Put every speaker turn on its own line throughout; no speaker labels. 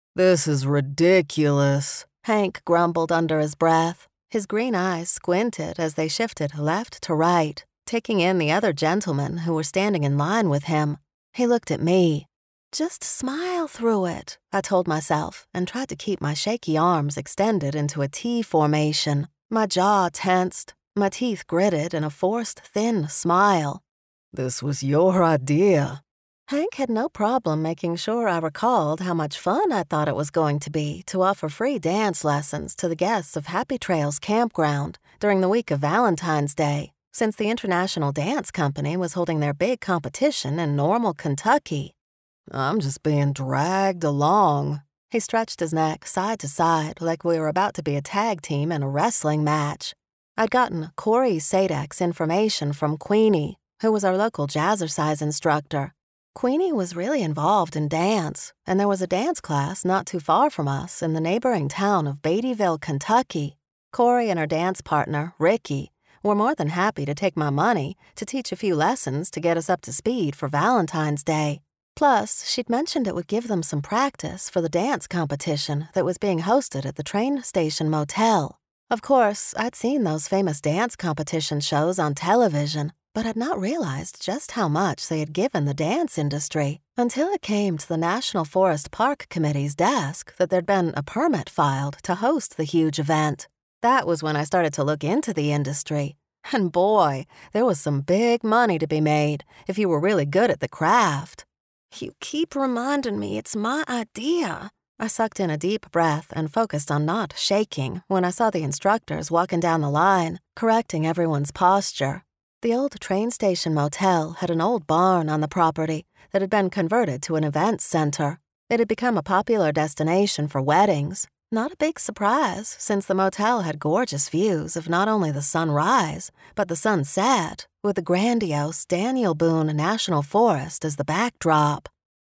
"This is ridiculous," Hank grumbled under his breath. His green eyes squinted as they shifted left to right, taking in the other gentlemen who were standing in line with him. He looked at me. Just smile through it, I told myself, and tried to keep my shaky arms extended into a T formation. My jaw tensed, my teeth gritted in a forced, thin smile. "This was your idea." Hank had no problem making sure I recalled how much fun I thought it was going to be to offer free dance lessons to the guests of Happy Trails Campground during the week of Valentine's Day, since the International Dance Company was holding their big competition in Normal, Kentucky. "I'm just being dragged along." He stretched his neck side to side like we were about to be a tag team in a wrestling match. I'd gotten Corey Sadek's information from Queenie, who was our local jazzercise instructor. Queenie was really involved in dance, and there was a dance class not too far from us in the neighboring town of Beattyville, Kentucky. Corey and her dance partner, Ricky, were more than happy to take my money to teach a few lessons to get us up to speed for Valentine's Day. Plus, she'd mentioned it would give them some practice for the dance competition that was being hosted at the train station motel. Of course, I'd seen those famous dance competition shows on television, but I'd not realized just how much they had given the dance industry until it came to the National Forest Park Committee's desk that there'd been a permit filed to host the huge event. That was when I started to look into the industry. And boy, there was some big money to be made if you were really good at the craft. "You keep reminding me it's my idea." I sucked in a deep breath and focused on not shaking when I saw the instructors walking down the line, correcting everyone's posture. The old train station motel had an old barn on the property that had been converted to an event center. It had become a popular destination for weddings. Not a big surprise, since the motel had gorgeous views of not only the sunrise, but the sunset, with the grandiose Daniel Boone National Forest as the backdrop.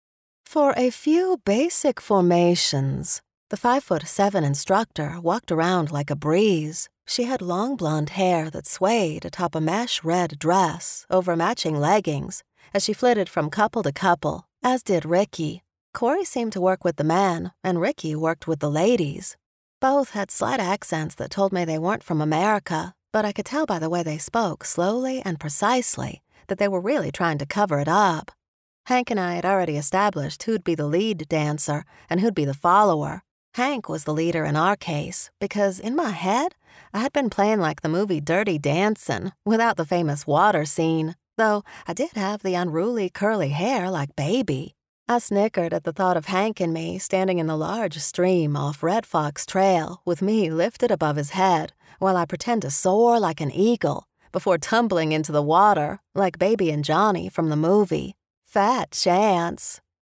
For a few basic formations, the 5'7" instructor walked around like a breeze. She had long blonde hair that swayed atop a mesh red dress over matching leggings as she flitted from couple to couple, as did Ricky. Corey seemed to work with the men, and Ricky worked with the ladies. Both had slight accents that told me they weren't from America, but I could tell by the way they spoke slowly and precisely that they were really trying to cover it up. Hank and I had already established who'd be the lead dancer and who'd be the follower. Hank was the leader in our case because, in my head, I had been playing like the movie Dirty Dancin' without the famous water scene, though I did have the unruly curly hair like Baby. I snickered at the thought of Hank and me standing in the large stream off Red Fox Trail with me lifted above his head while I pretend to soar like an eagle before tumbling into the water like Baby and Johnny from the movie. Fat chance.